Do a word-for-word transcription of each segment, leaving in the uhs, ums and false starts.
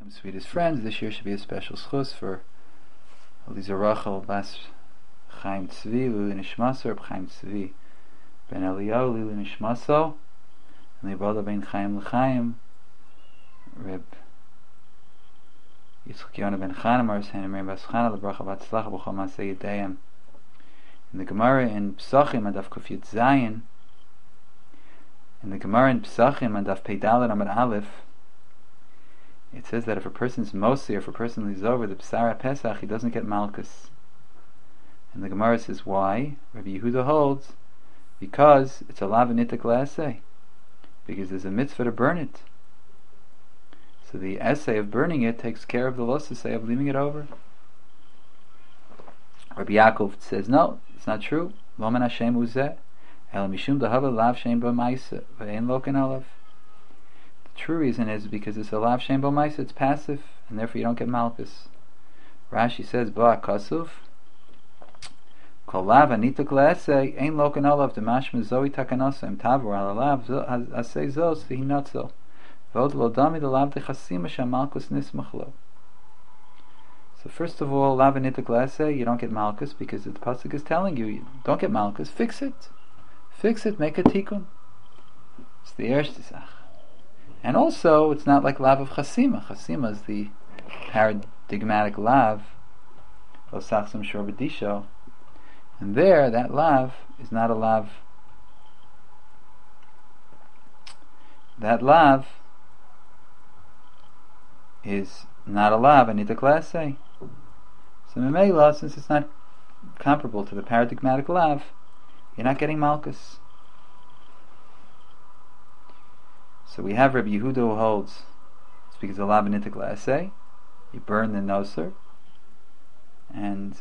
Sweetest friends, this year should be a special schus for Eliza Rachel Bas Chaim Tzvi Lili Nishmaso, Reb Chaim Tzvi Ben Eliyahu Lili Nishmaso, and Liboda Ben Chaim L'Chaim, Reb Yitzchak Yonah Ben Chana Maris Hanim Miriam Bas Chana L'Bracha Batzlacha B'chol Masei Yedayim. In the Gemara in Pesachim Adaf Kuf Yud Zayin, in the Gemara in Pesachim Adaf Pei Dalet Amud Aleph, it says that if a person's mosi, or if a person leaves over the Pesara Pesach, he doesn't get Malkus. And the Gemara says, why? Rabbi Yehuda holds, because it's a lavanitik la'aseh, because there's a mitzvah to burn it. So the essay of burning it takes care of the losaseh of leaving it over. Rabbi Yaakov says, no, it's not true. Lo men Hashem uzeh, el mishum dahava lav shem b'maisa, ve'en loken alav. The true reason is because it's a lav shem b'maisa, it's passive, and therefore you don't get malchus. Rashi says, ba kasuv, kol lav anituk le'esei, ein loken alav, demashma zoi takanasem, tavur ala lav, asei zos, v'hinotzo, v'od lo dami de lav dechasima sham malchus nismach lo. So first of all, lav anituk le'esei, you don't get malchus, because the pasuk is telling you, you don't get malchus, fix it. Fix it, make a tikkun. It's the erste sach. And also, it's not like lav of chasima. Chasima is the paradigmatic lav, osachsim shor b'disho. And there, that lav is not a lav. That lav is not a lav, I need to class say. So Memela, since it's not comparable to the paradigmatic lav, you're not getting malchus. So we have Rabbi Yehuda who holds it's because of lav anitik la'aseh, you burn the noser, and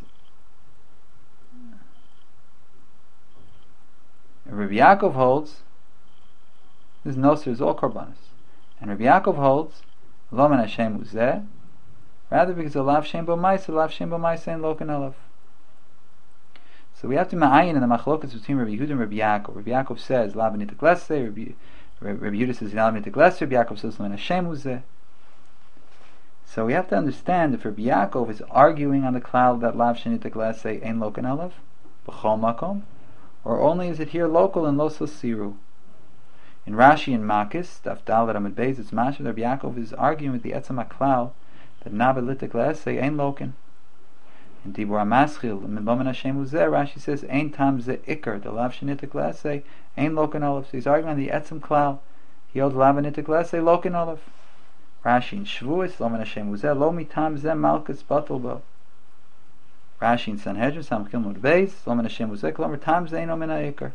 Rabbi Yaakov holds this noser is all korbanos, and Rabbi Yaakov holds lo men Hashem uzeh, rather because of lav shem b'maisa, lav shem b'maisa and loken alav. So we have to ma'ayin in the machlokas between Rabbi Yehuda and Rabbi Yaakov. Rabbi Yaakov says lav anitik la'aseh, Rabbi Rabbi Yehuda says lav anitik la'aseh, Rabbi Yaakov says lo men Hashem uzeh. So we have to understand if Rabbi Yaakov is arguing on the cloud that lav shenitik la'aseh ein loken alav b'chol makom, or only is it here local and lo siru. In Rashi and Makis, Daf Dalet Amud Beis, it's mashma Rabbi Yaakov is arguing with the etzem haklal that na b'litik la'aseh ein loken. In Dibur HaMaschil, in Lo men Hashem uzeh, Rashi says ein tam ze ikar, the lav shenitik la'aseh ein loken olav. So he's arguing on the etzem klal. He holds lav anitik la'aseh loken olav. Rashi in Shavuos, Lo men Hashem uzeh, lo mitam ze malchus batel bo. Rashi in Sanhedrin, Samach Gimel Beis, Lo men Hashem uzeh, kol tam ze eino min ha'ikar.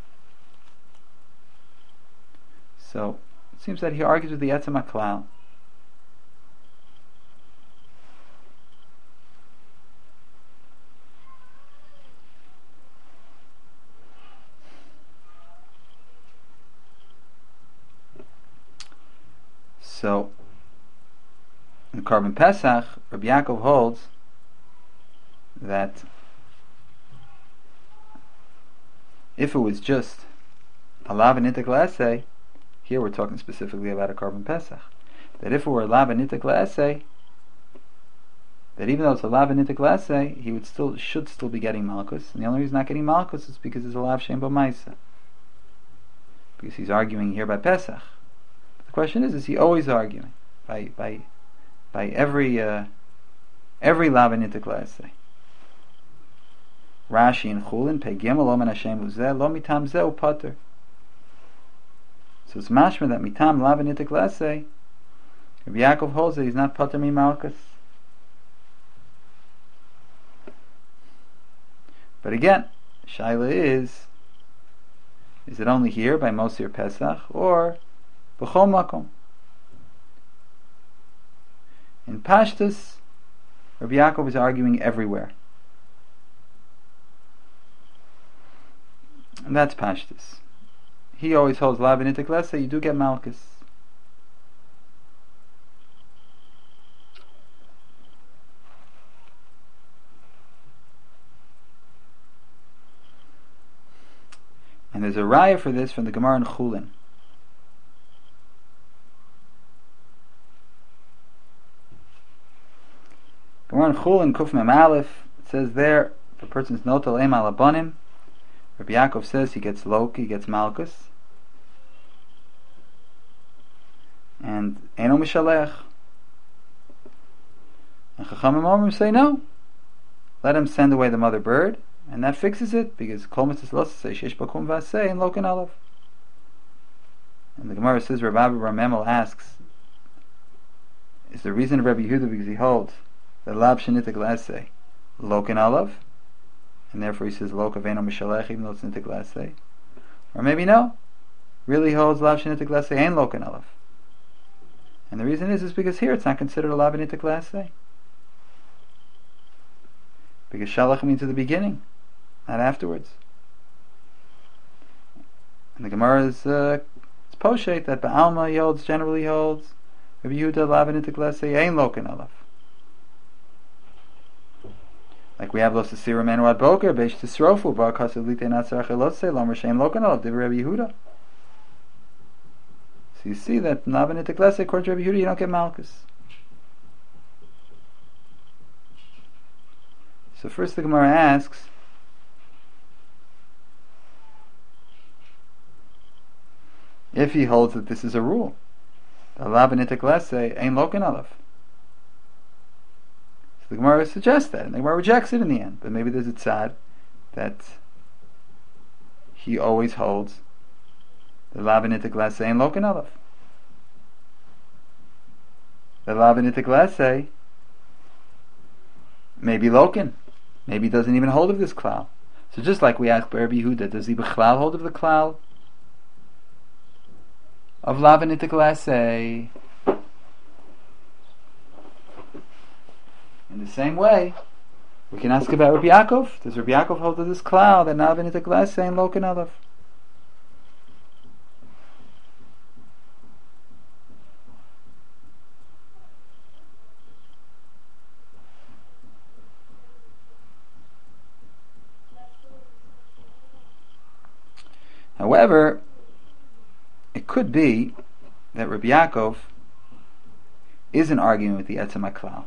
So it seems that he argues with the etzem haklal. So, in Korban Pesach, Rabbi Yaakov holds that if it was just a lav anitik la'aseh, here we're talking specifically about a Korban Pesach, that if it were a lav anitik la'aseh, that even though it's a lav anitik la'aseh, he would still should still be getting malchus, and the only reason he's not getting malchus is because it's a lav shem b'maisa, because he's arguing here by Pesach. The question is: is he always arguing by by by every uh, every lav anitik la'aseh? Rashi in Chulin Pei Gimel Lo men Hashem uzeh lo mitam zeh upater. So it's mashma that mitam lav anitik la'aseh, Rabbi Yaakov holds that he's not pater mi malchus. But again, shaila is: is it only here by Mosir Pesach or b'chol makom? In Pashtus, Rabbi Yaakov is arguing everywhere, and that's Pashtus. He always holds lav anitik la'aseh, you do get malchus. And there's a raya for this from the Gemara in Chulin. Gemara in Chulin Kuf Mem Aleph, it says there, if a person's notal eim al abanim, Rabbi Yaakov says he gets lok, he gets malchus, and eno mishalech. And Chachamim Omrim say no, let him send away the mother bird, and that fixes it, because kol mitzvos lo say sheish bakum v'aseh in loken aleph. And the Gemara says, Rabbi Abba Bar Memel asks, is the reason of Rabbi Yehuda because he holds the lab shenitik l'aseh loken aleph, and therefore he says lok aveno mishalech even though it's nitik l'aseh, or maybe no, really he holds lab shenitik l'aseh ain't loken aleph, and the reason is is because here it's not considered a lab shenitik l'aseh, because shalach means to the beginning, not afterwards. And the Gemara is uh, it's poshet that Ba'alma he holds, generally holds Rabbi Yehuda lab shenitik l'aseh ain't loken aleph. Like we have los asira menu ad boker beish tisrofu bar kasulite natzar chelotse lomer shem loken aleph div Rabbi Yehuda. So you see that lab shenitik l'aseh according to Rabbi Yehuda you don't get malchus. So first the Gemara asks, if he holds that this is a rule, the lab shenitik l'aseh ain't loken aleph. So the Gemara suggests that, and the Gemara rejects it in the end. But maybe there's a tzad that he always holds the lab shenitik l'aseh ain't loken aleph. The lab shenitik l'aseh may be loken. Maybe he doesn't even hold of this klal. So just like we ask Rabbi Yehuda, does he b'chlal hold of the klal of lab shenitik l'aseh? In the same way, we can ask about Rabbi Yaakov. Does Rabbi Yaakov hold of this klal that lab shenitik l'aseh ain't loken aleph? However, it could be that Rabbi Yaakov isn't arguing with the etzem haklal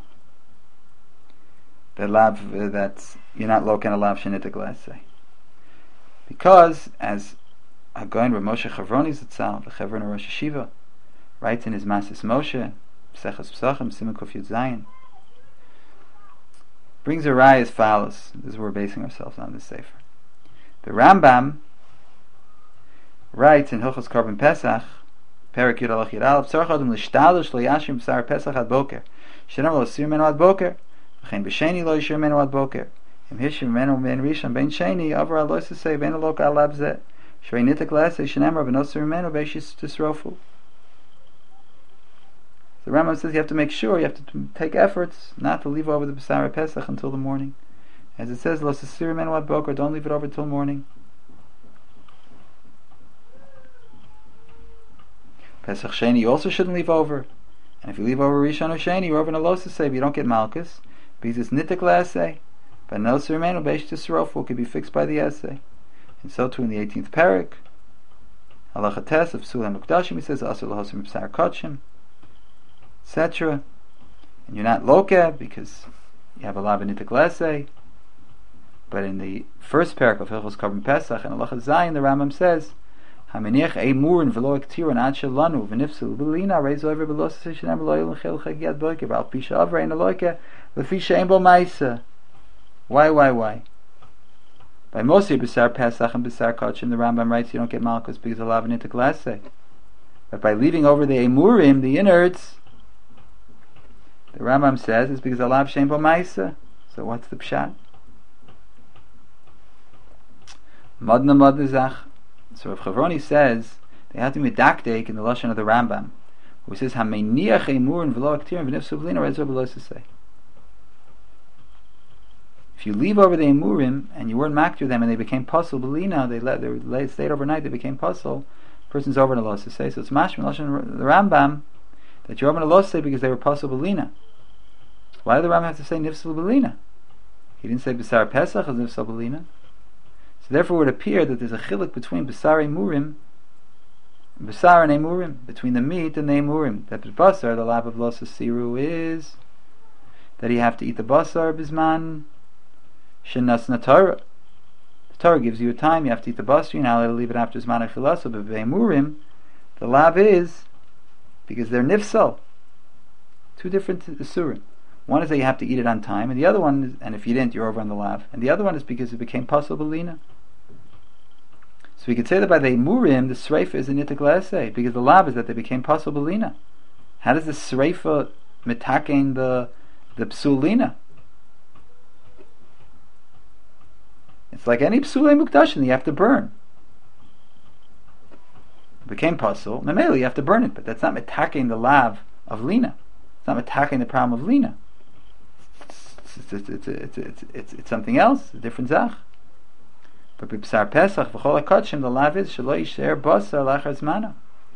that lav uh, that you're not loken a lav shenitik l'aseh, because as Hagoyin Rav Moshe Chavroni Zatzal, the Chevron of Rosh Hashiva, writes in his Masis Moshe Psechas Psachim Siman Kuf Yud Zayin, brings a raya as follows. This is what we're basing ourselves on this sefer. The Rambam writes in Hilchos Korban Pesach, Perik Yud Alach Yud Aleph, Tzarech Adam l'shtalish lo yashim b'sar Pesach ad boker, shenam lo yisir menu ad boker, v'chein b'sheni lo yisir menu ad boker, im hishim menu ben rishon ben sheni, avar al lo yisasei ben alok al lab zeh, shrei nitik l'aseh shenemar v'nosir menu b'eshis tisrofu. The Rambam says you have to make sure, you have to take efforts not to leave over the b'sar Pesach until the morning. As it says, lo yisir menu ad boker, don't leave it over till morning. Pesach Sheni you also shouldn't leave over, and if you leave over Rishon or Sheni you're over in a losa say, but you don't get malchus because it's nitik l'aseh. But no surmenu beish tisrofu could be fixed by the essay, and so too in the eighteenth parak halacha tes of Sulam Mukdashim he says asur lahosim b'sar kotshim, et cetera. And you're not loka because you have a lav nitik l'aseh. But in the first parak of Hilchos Korban Pesach and halacha Zayin the Rambam says Hameniach eimurin v'lo ektiron ad shelanu v'nifsul b'lina reiz over b'los shenam b'lo yilchel chagiat boiker v'al pisha avra ein aloike l'fisha ein bo ma'isa. Why, why, why? By Mosi b'sar Pesach and b'sar Kotshim the Rambam writes you don't get malchus because of lav nitik l'aseh. But by leaving over the emurim, the innards, the Rambam says it's because of lav shein bo ma'isa. So what's the pshat? Madna madna zach. So if Chavroni says they have to be medakdek in the lashon of the Rambam, who says hameniach emurin v'lo aktirin v'nifsu b'lina rezo b'lo say. If you leave over the emurim and you weren't maktir them and they became puzzle b'lina, they let they stayed overnight, they became puzzle. Person's over in a loss say. So it's mashma lashon of the Rambam that you're over in a loss say because they were puzzle b'lina. Why did the Rambam have to say nifsu b'lina? He didn't say b'sar pesach as nifsu b'lina. So therefore it would appear that there's a chiluk between B'sar Emurim and B'sar and Emurim, between the meat and the Emurim. That B'sar, the lab of Los Asiru, is that you have to eat the basar bisman shenasna Torah. The Torah gives you a time, you have to eat the basar, you're not allowed to leave it after zman achilasa, but b'emurim, the lav is, because they're nifsal, two different isurim. One is that you have to eat it on time, and the other one is, and if you didn't, you're over on the lav. And the other one is because it became pasul b'lina. So we could say that by the emurim, the sreifa is a nitik la'aseh, because the lav is that they became pasul b'lina. How does the sreifa mitakein the the psulina? It's like any psulei mukdashin, you have to burn. It became pasul, memela, you have to burn it, but that's not mitakein the lav of lina. It's not mitakein the problem of lina. It's, it's, it's, it's, it's, it's, it's something else, a different zach. But b'bsar pesach v'chol hakotshim, the lav is shelo yisher basar lachar zmano.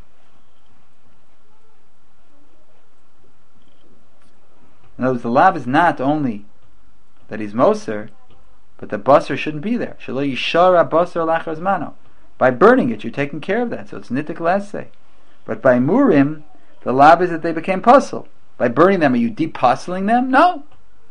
In other words, the lav is not only that he's moser, but the basar shouldn't be there. Shelo yishar basar lachar zmano. By burning it, you're taking care of that, so it's nitik la'aseh. But by murim, the lav is that they became pasul. By burning them, are you depuzzling them? No.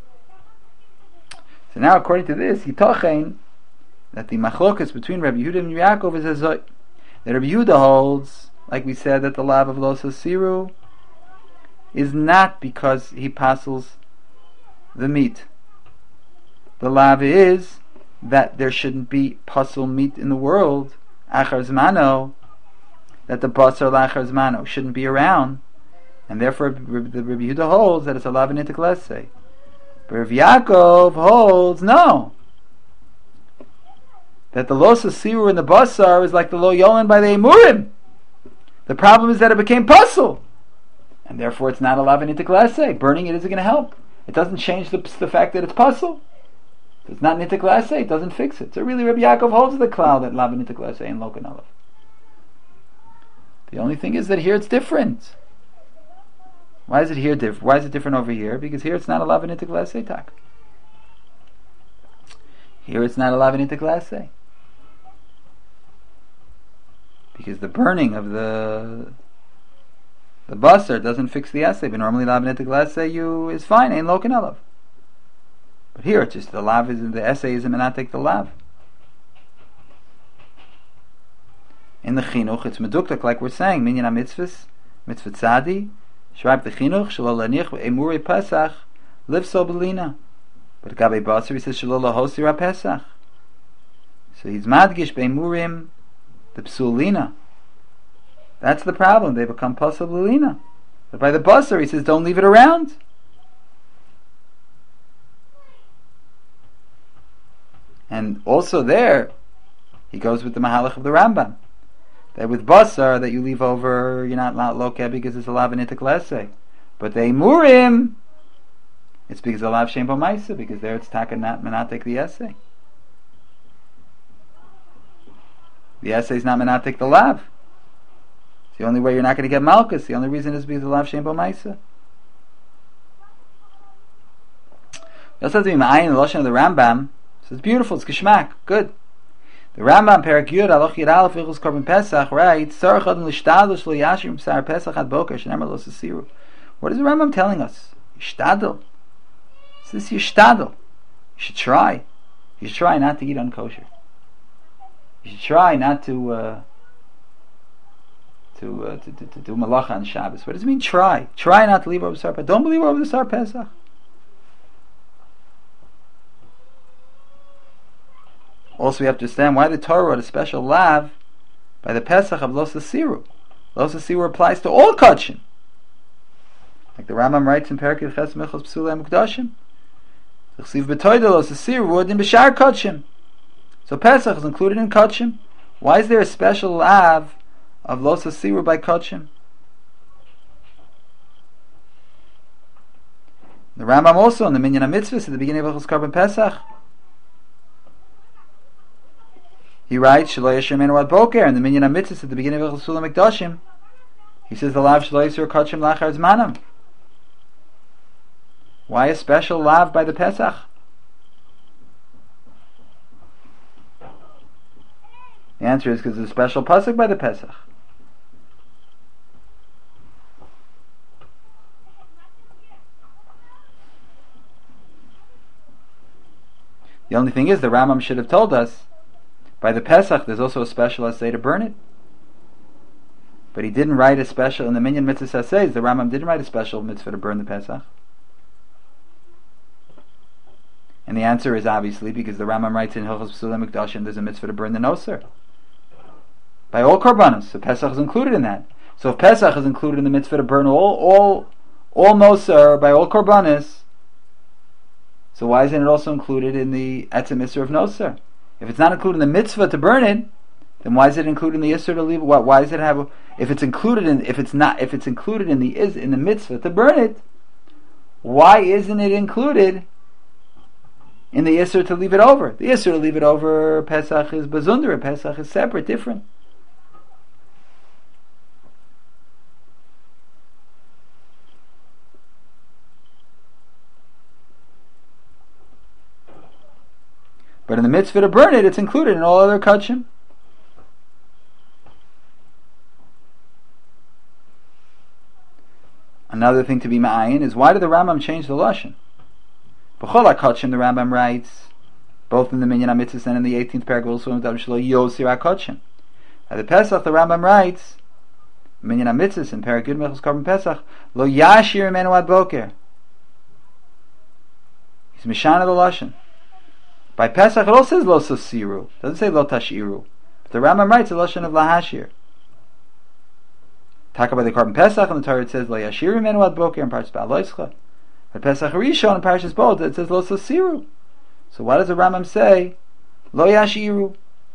So now, according to this, yitochein, that the machlokas between Rabbi Yehuda and Yaakov is a zoy. That Rabbi Yehuda holds, like we said, that the lav of los siru is not because he passels the meat. The lav is that there shouldn't be pasul meat in the world, achar zmano, that the basar lachar zmano shouldn't be around, and therefore the Rabbi Yehuda holds that it's a lav nitik la'aseh. But Rabbi Yaakov holds no, that the los asiru in the basar is like the lo yolan by the emurim. The problem is that it became pasul, and therefore it's not a lav nitik la'aseh. Burning it isn't going to help. It doesn't change the, the fact that it's pasul. It's not nitik la'aseh. It doesn't fix it. So really, Rabbi Yaakov holds the cloud that lav nitik la'aseh and lokan alav. The only thing is that here it's different. Why is it here different? Why is it different over here? Because here it's not a lav nitik la'aseh tak. Here it's not a lav nitik la'aseh. Because the burning of the the basar doesn't fix the assay, but normally lav nitik la'aseh you is fine, ain't lokan alav. But here it's just the lav is the essay is not take the lav. In the chinuch it's meduktak, like we're saying, minyan ha-mitzvahs, mitzvah tzadi, shraib the chinuch, shelo lanich emuri pesach, live so belina. But gabe basar he says shelo lahosi ra pesach. So he's madgish be'emurim the psulina. That's the problem. They become pasul b'lina. But by the basar he says don't leave it around. And also there, he goes with the mahalach of the Rambam. That with basar, that you leave over, you're not lokeh because it's a lav nitik la'aseh. But the emurim, it's because of lav shem b'maisa, because there it's taka not menatek the essay. The essay is not menatek the lav. It's the only way you're not going to get malchus. The only reason is because of lav shem b'maisa. You also have to be ma'ayin the lashon of the Rambam. So it's beautiful, it's geschmack, good. The Rambam Perak Yud Aloch Yid Aleph Ichus Korban Pesach writes Tzarech Adam L'Shtadel Shlo Yashir B'Sar Pesach Ad Boker Shenemar Lo Sasiru. What is the Rambam telling us? Yishtadel. It's this Yishtadel. You should try. You should try not to eat unkosher. You should try not to uh, to, uh, to, to to do malacha on Shabbos. What does it mean? Try. Try not to leave over Sar Pesach. Don't believe over the Sar Pesach. Also, we have to understand why the Torah wrote a special lav by the Pesach of Los Asiru. Los Asiru applies to all kachim. Like the Rambam writes in Perek Ches Mechos Psulei Mukdashim. Chsiv b'toida Los Asiru v'odin b'shar kachim. So Pesach is included in kachim. Why is there a special lav of Los Asiru by kachim? The Rambam also in the Minyan HaMitzvahs at the beginning of Hilchos Korban Pesach, he writes, Shelo Yashir Menu Ad Boker, and the Minyan HaMitzvahs at the beginning of Chasula Mikdashim, he says, the lav Shelo Yisur Kachim Lachar Zmanam. Why a special lav by the Pesach? The answer is because there's a special pasuk by the Pesach. The only thing is, the Rambam should have told us, by the Pesach, there's also a special essay to burn it. But he didn't write a special, in the Minyan Mitzvah essays, the Rambam didn't write a special mitzvah to burn the Pesach. And the answer is obviously because the Rambam writes in Hilchos Psulim Mikdashim, there's a mitzvah to burn the Noser. By all Korbanos, so Pesach is included in that. So if Pesach is included in the mitzvah to burn all, all, all Noser, by all Korbanos, so why isn't it also included in the Etzem Isser of Noser? If it's not included in the mitzvah to burn it, then why is it included in the Isser to leave it? Why, why does it have? A, if it's included in, if it's not, if it's included in the is in the mitzvah to burn it, why isn't it included in the Isser to leave it over? The Isser to leave it over Pesach is Bazunder, Pesach is separate, different. But in the mitzvah to burn it, it's included in all other kachim. Another thing to be ma'ayin is, why did the Rambam change the lashon? B'chol HaKachim, the Rambam writes, both in the Minyan HaMitzvahs and in the eighteenth paragraph, also in Shlo Yosir HaKachim. At the Pesach, the Rambam writes, Minyan HaMitzvahs in Perek Yud Mechus Korban Pesach, Lo Yashir Imenu Ad Boker. He's Mishana the lashon. By Pesach, it also says Lo Sosiru. It doesn't say Lo Tashiru. But the Rambam writes the lashon of Lahashir. Talk about the Korban Pesach, and the Torah it says Lo Yashir Imenu Ad Boker in Parshas Ba'al Loischa. But Pesach Rishon in Parshas Bo, it says Lo Sosiru. So why does the Rambam say Lo Yashiru?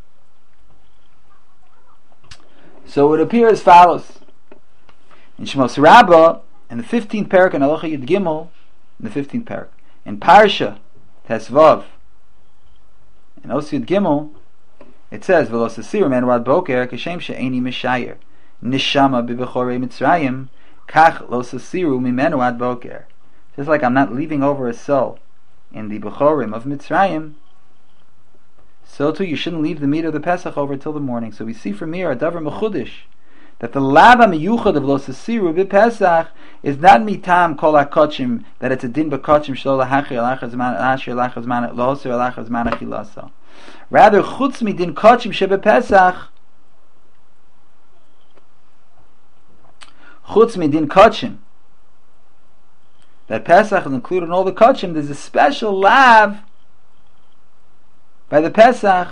So it appears as follows. In Shmos Rabbah, in the fifteenth parak, in Halacha Yud Gimel, in the fifteenth parak, in Parsha Tesvav, in Os Yud Gimel, it says V'lo Sosiru Imenu Ad Boker Kashem She'eni Mishayer Nishama B'Bechorei Mitzrayim Kach Lo Sosiru Mimenu Ad Boker. Just like I'm not leaving over a soul in the Bechorim of Mitzrayim, so too you shouldn't leave the meat of the Pesach over till the morning. So we see from here a davar mechudish, that the lava miyuchad of Lo Sosiru b'Pesach is not mitam kol hakochim, that it's a din b'kochim shlo lahachir alachar zman ashir alachar zman lohosir alachar zman achilasa. Rather, chutz mi din kochim shebepesach, chutz mi din kochim, that Pesach is included in all the kachim, there's a special lav by the Pesach,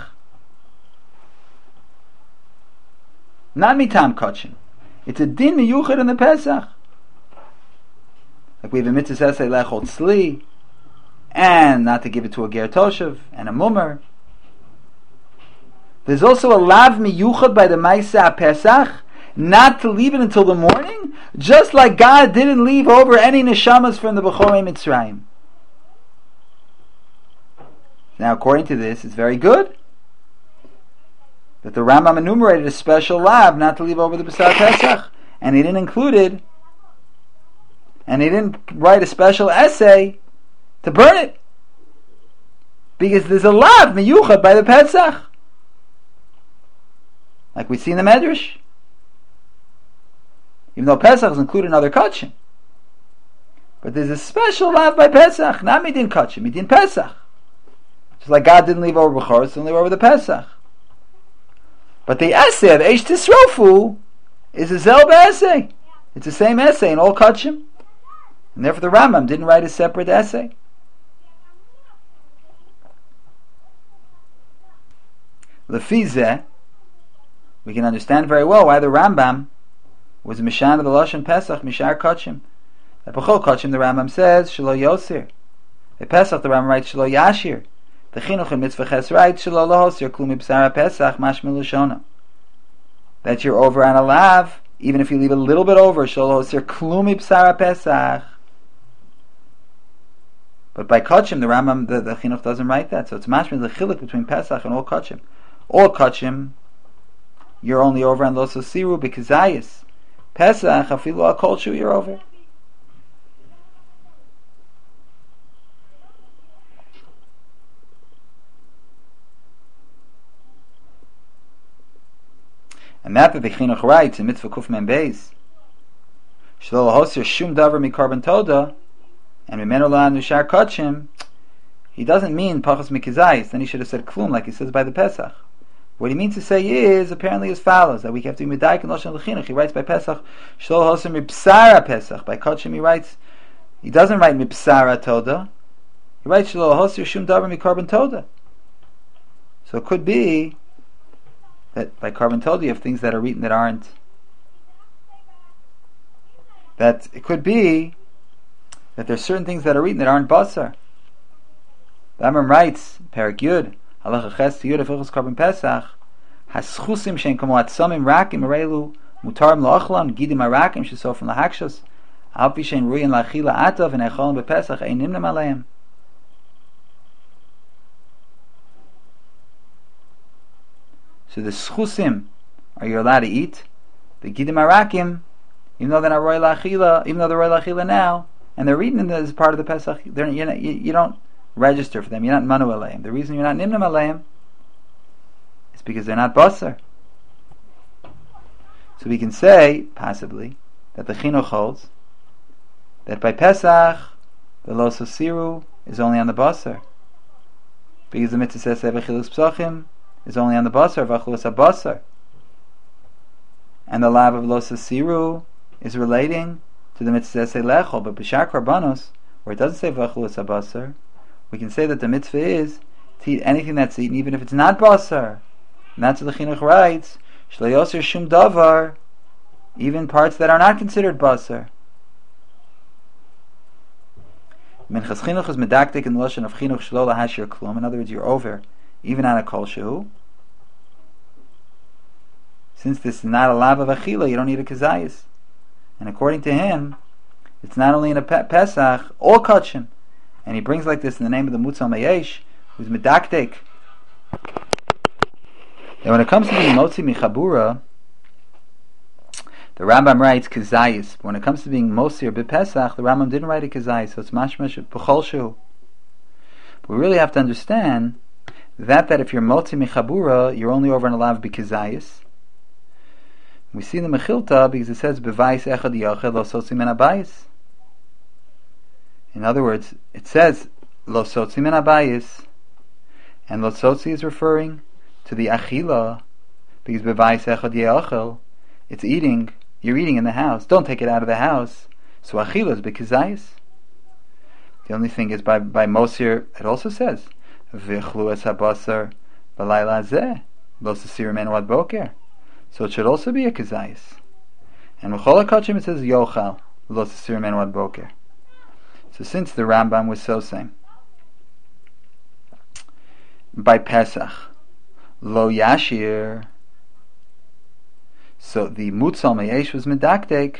not mitam kachim. It's a din miyuchad in the Pesach. Like we have a mitzvah essay lechol tzli, and not to give it to a ger toshav and a mummer. There's also a lav miyuchad by the Maisa Pesach, not to leave it until the morning, just like God didn't leave over any neshamas from the Bechorei Mitzrayim. Now, according to this, it's very good that the Rambam enumerated a special lab not to leave over the B'sar Pesach, and he didn't include it, and he didn't write a special essay to burn it, because there's a lab miyuchad by the Pesach, like we see in the Medrash. Even though Pesach is included in other kachim, but there's a special lav by Pesach, not midin kachim, midin Pesach. Just like God didn't leave over Bechor, so didn't leave over the Pesach. But the essay of Eish Tisrofu is a Zelba essay. It's the same essay in all kachim, and therefore the Rambam didn't write a separate essay. Lefizeh, we can understand very well why the Rambam was a Mishan of the Lashon Pesach, Mishar Kachim. At Bechol Kachim, the Rambam says, Shelo Yosir. At Pesach, the Rambam writes, Shelo Yashir. The Chinuch in Mitzvah Ches writes, Shelo Lohosir, Klumi B'sara Pesach, Mashmil Lashona. That you're over on a lav, even if you leave a little bit over, Shelo Lohosir, Klumi B'sara Pesach. But by Kachim, the Rambam, the, the Chinuch doesn't write that. So it's Mashmil, the Chilik between Pesach and all Kachim. All Kachim, you're only over on Lo Sosiru B'Kazayis. Pesach, afilu al kol shu, you're over. And that that the Chinuch writes in Mitzvah Kuf Mem Beis, Shlo lahosir shum davar mi korban toda, and mimenu la nushar kachim, he doesn't mean pachas mikizayis. Then he should have said klum, like he says by the Pesach. What he means to say is apparently as follows: that we have to be medayik and lashon lechinuch. He writes by Pesach shlo hoser mipsara Pesach. By Kodshim he writes. He doesn't write mipsara toda. He writes shlo hoser shum davar mikarban toda. So it could be that by karban toda you have things that are eaten that aren't. That it could be that there's certain things that are eaten that aren't basar. The Rambam writes, Perak Yud, Halacha Ches to Yud of Hilchos Karban Pesach, Haschusim shein kamo atzamim rakim arelu mutarim la'achlan gidim arakim shesofim lahakshos alpi shein ruyin la'achila atav and echolim bepesach ein nimnem aleim. So the schusim are you allowed to eat? The gidim arakim, even though they're not roy la'achila, even though they're roy la'achila now, and they're eaten as part of the Pesach, they're, you, know, you, you don't register for them. You're not manu aleim. The reason you're not nimnam aleim is because they're not basar. So we can say, possibly, that the chinuch holds that by Pesach the lo sosiru is only on the basar, because the mitzvah says evachilus psachim is only on the basar, vachilus habasar, and the lav of lo sosiru is relating to the mitzvah say lechol. But b'shar karbanos, where it doesn't say vachilus habasar, we can say that the mitzvah is to eat anything that's eaten, even if it's not basar. And that's what the chinuch writes, shlo yoser shum davar, even parts that are not considered basar. Minchas chinuch is medaktik in the lashon of chinuch shlo lahashir klum. In other words, you're over, even on a kol shehu. Since this is not a lav of achila, you don't need a kazayis. And according to him, it's not only in a pe- Pesach, all kachim. And he brings like this in the name of the Mutzal Mayesh, who's medaktik. And when it comes to being motzi michabura, the Rambam writes kazayis. When it comes to being motzi or b'pesach, the Rambam didn't write a kazayis, so it's mashmash b'chol shu. But we really have to understand that that if you're motzi michabura, you're only over an alav b'kazayis. We see in the Mechilta because it says b'vayis echad yachad lo sotzi men abayis. In other words, it says lo sotzi min abayis, and lo sotzi is referring to the achila, because bevayis echad ye'achel, it's eating. You're eating in the house. Don't take it out of the house. So achila is b'kizayis. The only thing is by by Mosir, it also says v'chlu es habasar b'layla zeh lo sasir menu ad boker. So it should also be a kizayis. And v'chol hakachim it says yochal lo sasir menu ad boker. So since the Rambam was so saying by Pesach lo yashir, so the Mutzal Mayesh was medaktek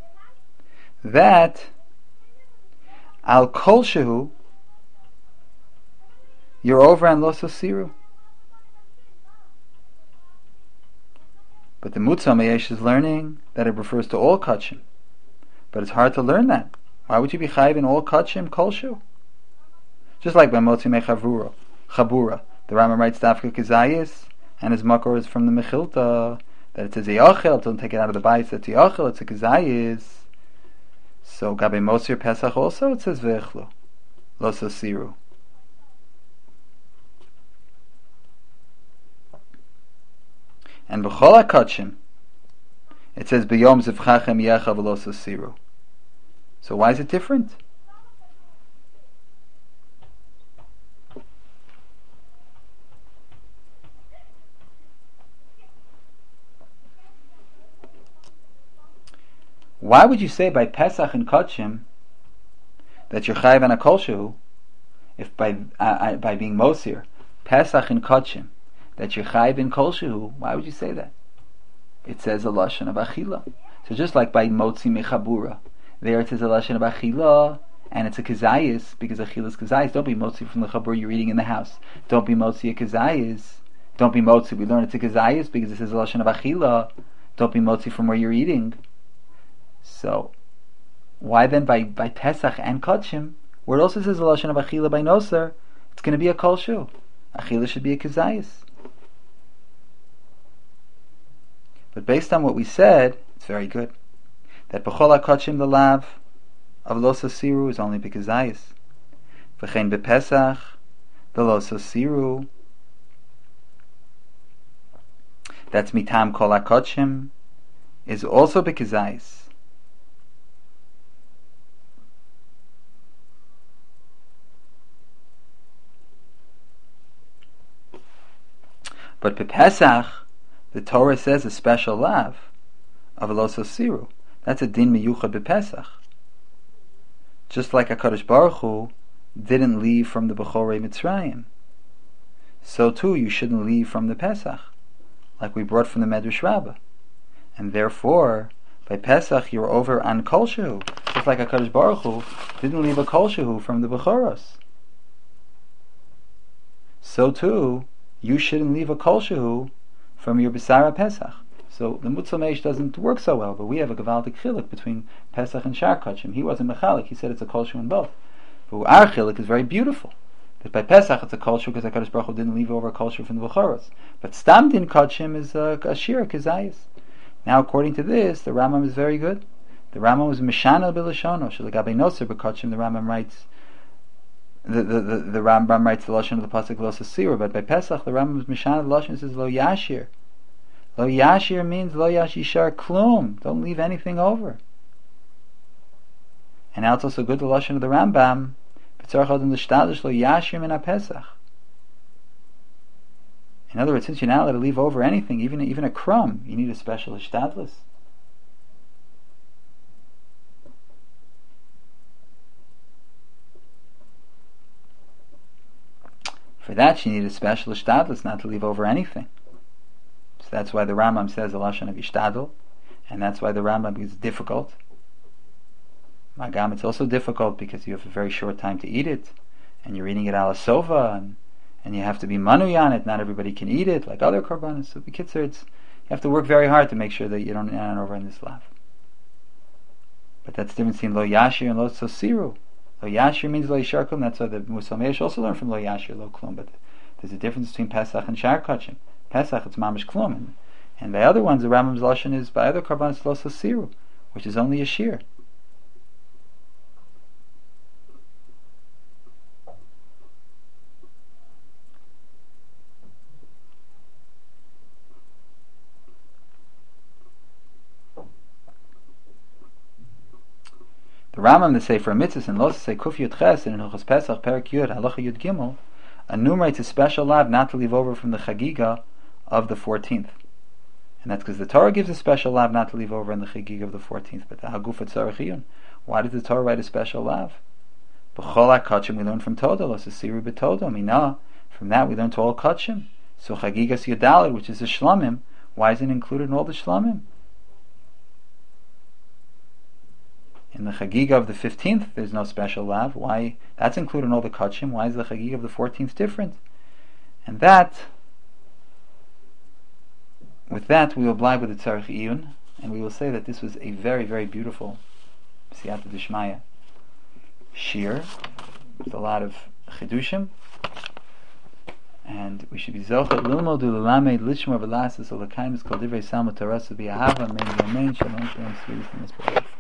that al kol shehu you're over on lo sosiru. But the Mutzal Mayesh is learning that it refers to all kachim, but it's hard to learn that. Why would you be chayiv in all kachim kolshu? Just like by motzi mechavura, chabura, the Rambam writes dafka kizayis, and his makor is from the Mechilta that it says yachel. Don't take it out of the bayis. It's yachel. It's a kizayis. So gabe mosir pesach also it says vechlu lo sosiru. And b'chol hakachim it says b'yom zivchachem yechav lo sosiru. So why is it different? Why would you say by Pesach and Kachim that you're chayiv on a kol shehu, if by uh, by being Mosir, Pesach and Kachim, that you're chayiv in kol shehu? Why would you say that? It says a lashon of achila. So just like by Motzi Mechabura, there it says a lashon of achila, and it's a kazayis, because achila is kazayis. Don't be motzi from the chabur you're eating in the house. Don't be motzi a kazayis. Don't be motzi. We learn it's a kazayis because it says a lashon of achila. Don't be motzi from where you're eating. So, why then by, by Pesach and Kodshim, where it also says a lashon of achila by Noser, it's going to be a kol shu. Achila should be a kazayis. But based on what we said, it's very good. That b'chol hakachim the lav of lo sasiru is only b'kazayis. V'chein b'pesach the loso siru. That's mitam kol hakodshim, is also bekizais. But Pesach, the Torah says a special lav of a loso siru. That's a din miyuchad b'Pesach. Just like HaKadosh Baruch Hu didn't leave from the Bechorei Mitzrayim, so too you shouldn't leave from the Pesach, like we brought from the Medrash Rabbah. And therefore, by Pesach you're over on Kol Shehu, just like HaKadosh Baruch Hu didn't leave a Kol Shehu from the Bechoros. So too, you shouldn't leave a Kol Shehu from your B'sara Pesach. So the Mutzal Meish doesn't work so well, but we have a Gavaldik Chilik between Pesach and Shar Kodshim. He wasn't Mechalik, he said it's a Kol Shehu in both. But our Chilik is very beautiful. That by Pesach it's a Kol Shehu because HaKadosh Baruch Hu didn't leave over a Kol Shehu from the Bechoros. But Stam Din Kodshim is a, a Shira Kizayis. Now according to this, the Rambam is very good. The Rambam was Mishana B'Lashono. Shalagabe Noser B'Kodshim, the Rambam writes, The, the, the, the Rambam writes the Lashon of the Pasuk Lo Sasira, but by Pesach the Rambam is Mishana the Lashon, says Lo Yashir. Lo Yashir means Lo Yashishar Klum. Don't leave anything over. And now it's also good the Lashon of the Rambam, B'tzarach Adam L'Shtadish Lo Yashir Min HaPesach. In other words, since you're not allowed to leave over anything, even even a crumb, you need a special Ishtadlis. For that, you need a special ishtadlus, not to leave over anything. So that's why the Rambam says the lashon of ishtadl, and that's why the Rambam is difficult. Magam, it's also difficult because you have a very short time to eat it, and you're eating it ala sova, and, and you have to be manui on it. Not everybody can eat it, like other korbanos. So the kitzur, it's you have to work very hard to make sure that you don't run over in this lav. But that's the difference between lo yashir and lo sosiru. Lo Yashir means Lo Yishar Klum. That's why the Mussar Meish also learned from Lo Yashir, Lo Klum. But there's a difference between Pesach and Shar Kodshim. Pesach, it's Mamish Klum. And, and by other ones, the Rambam's Lashon is, by other Karbanos, Lo Sasiru, which is only a Shir. The Rambam, the Sefer Mitzvahs, and Los say Kuf Yud Ches, and in Hilchos Pesach, Perak Yud, Halacha Yud Gimel, enumerates a special lav not to leave over from the Chagiga of the fourteenth. And that's because the Torah gives a special lav not to leave over in the Chagiga of the fourteenth. But the Hagufat Tzarechiyun, why did the Torah write a special lav? B'chol HaKodshim we learn from Toda, Los Asiru B'Toda, Mina. From that we learn to all Kodshim. So Chagigas Yudalid, which is the Shlamim, why isn't it included in all the Shlamim? In the Chagiga of the fifteenth, there's no special lav. Why? That's included in all the Kodshim. Why is the Chagiga of the fourteenth different? And that, with that, we will oblige with the Tzarech Iyun, and we will say that this was a very, very beautiful Siyata D'Shmaya Shir, with a lot of Chidushim, and we should be Zochet Lilmo Du Lulamed Lishma V'Lasas Olakaimus Kol Divrei Salmo Tarasu B'Yahava Mein Yamein Shalom Shalom Shalom Shalom